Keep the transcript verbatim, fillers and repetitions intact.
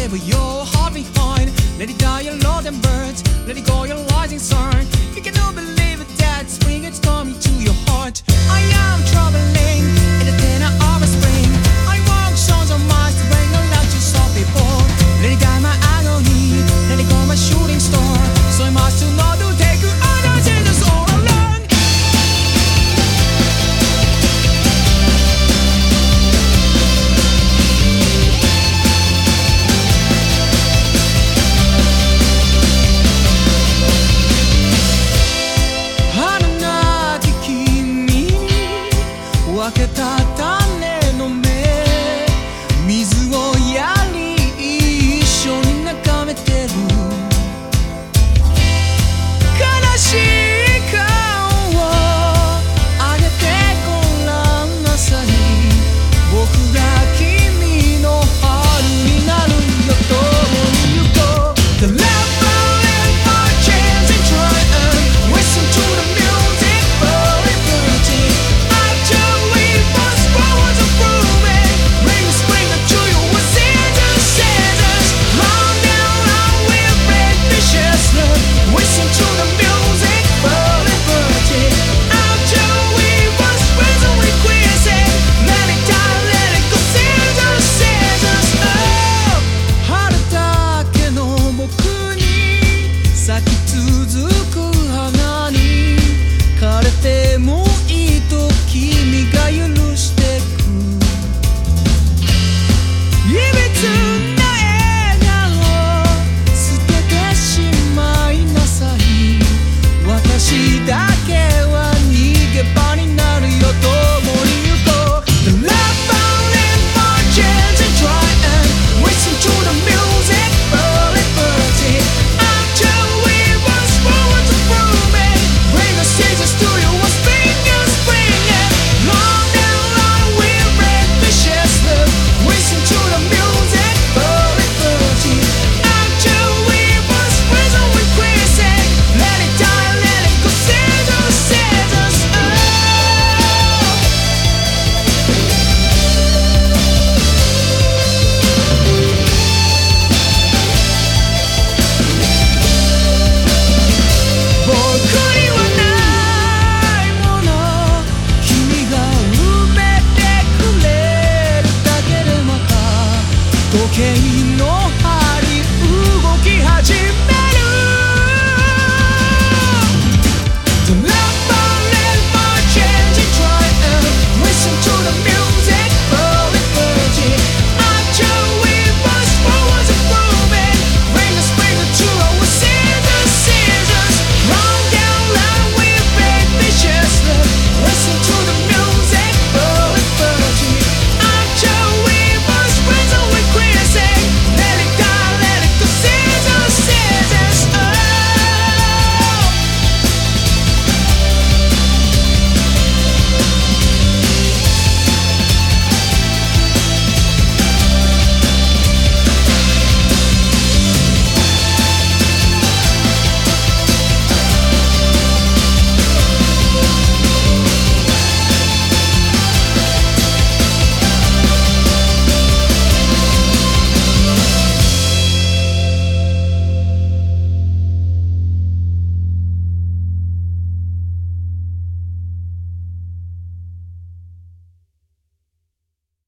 leave your heart behind. Let it die your loaded birds, let it go your rising sun. You cannot believe it that spring is coming to your heart. I am traveling in the tenor of a spring. I walk sons of miles to bring a light to some people. Let it die my agony, let it go my shooting star. So I must not to take you other changes all alone.春なき君、分けた種の芽、水をやり一緒に眺めてる。悲しい顔を上げてごらんなさい。僕が君の春になるよ、共に行こう。The left and for change and try and listen to the music very pretty. Actually, fast forwards are proving. Bring the spring to you with seasons, seasons. Long down, long we'll break vicious love. Listen to the music very pretty. Actually, fast forwards are requesting. Let it die, let it go, seasons, seasons. Oh, 春だけの僕に咲き続く花に枯れてもいいと君が許してく。いびつな笑顔捨ててしまいなさい。私だけは逃げ場になるよ、共に行こう。The love falling for chance and try and listen to the music very pretty. Actually, fast forwards are proving. Bring the seasons to you, a spring is springing. Long down, long we'll break vicious love. Listen to the music very pretty. Actually, fast forwards are requesting. Let it die, let it go, seasons, seasons. Oh. 僕にはないもの、君が埋めてくれるだけでまた時計の